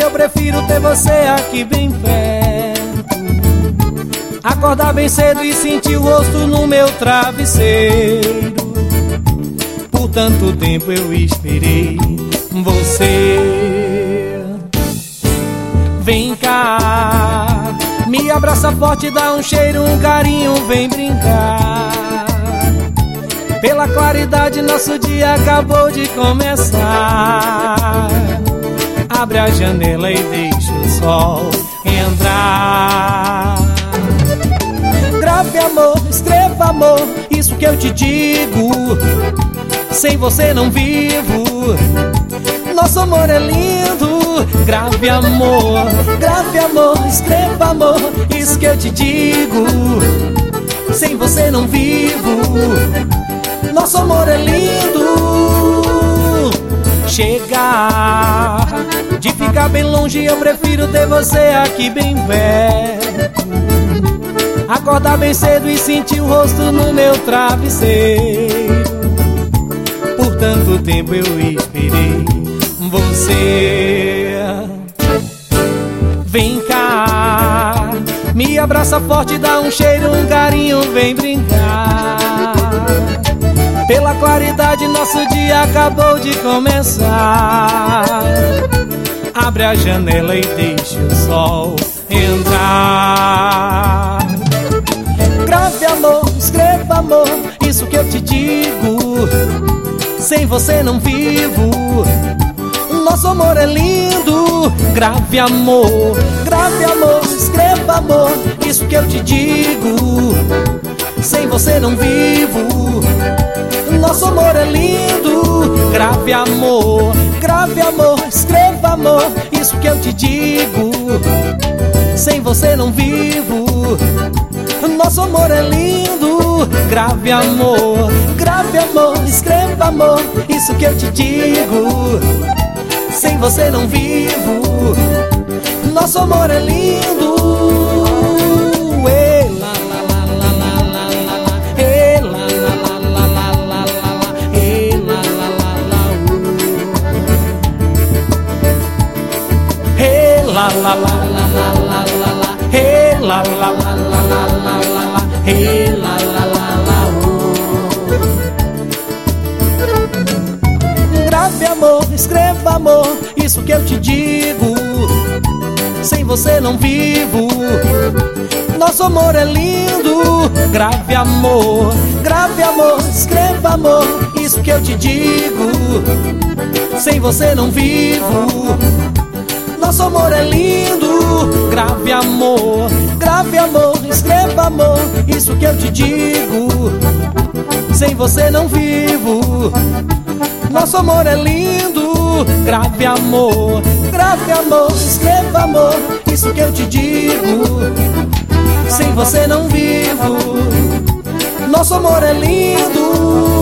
eu prefiro ter você aqui bem perto. Acordar bem cedo e sentir o rosto no meu travesseiro. Por tanto tempo eu esperei você. Vem cá, me abraça forte, dá um cheiro, um carinho, vem brincar. Pela claridade nosso dia acabou de começar. Abre a janela e deixa o sol entrar. Grave amor, escreva amor, isso que eu te digo. Sem você não vivo. Nosso amor é lindo. Grave amor, escreva amor, isso que eu te digo. Sem você não vivo. Nosso amor é lindo. Chega de ficar bem longe, eu prefiro ter você aqui bem perto. Acordar bem cedo e sentir o rosto no meu travesseiro. Por tanto tempo eu esperei você. Vem cá, me abraça forte, dá um cheiro, um carinho, vem brincar. Pela claridade nosso dia acabou de começar. Abre a janela e deixa o sol entrar. Grave amor, escreva amor, isso que eu te digo. Sem você não vivo. Nosso amor é lindo. Grave amor, escreva amor, isso que eu te digo. Sem você não vivo. Nosso amor é lindo. Grave amor, escreva amor, isso que eu te digo. Sem você não vivo. Nosso amor é lindo. Grave amor, escreva amor, isso que eu te digo. Sem você não vivo. Nosso amor é lindo. La la la la la la la la, hey la la la la la la la, hey la la la la. Grave amor, escreva amor, isso que eu te digo. Sem você não vivo. Nosso amor é lindo. Grave amor, escreva amor, isso que eu te digo. Sem você não vivo. Nosso amor é lindo. Grave amor, escreva amor, isso que eu te digo. Sem você não vivo. Nosso amor é lindo. Grave amor, escreva amor, isso que eu te digo. Sem você não vivo. Nosso amor é lindo.